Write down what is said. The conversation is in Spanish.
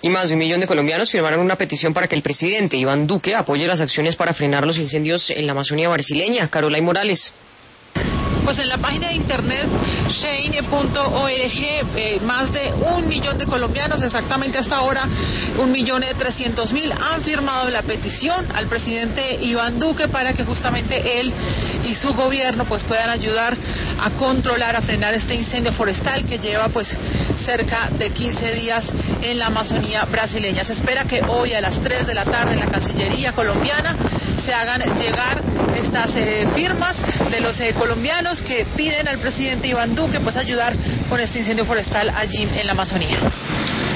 Y más de 1 millón de colombianos firmaron una petición para que el presidente Iván Duque apoye las acciones para frenar los incendios en la Amazonía brasileña. Carolay Morales. Pues en la página de internet change.org, más de 1 millón de colombianos, exactamente hasta ahora 1.300.000 han firmado la petición al presidente Iván Duque para que justamente él y su gobierno pues puedan ayudar a controlar, a frenar este incendio forestal que lleva pues cerca de 15 días en la Amazonía brasileña. Se espera que hoy a las 3 de la tarde en la Cancillería colombiana se hagan llegar estas firmas de los colombianos que piden al presidente Iván Duque pues ayudar con este incendio forestal allí en la Amazonía.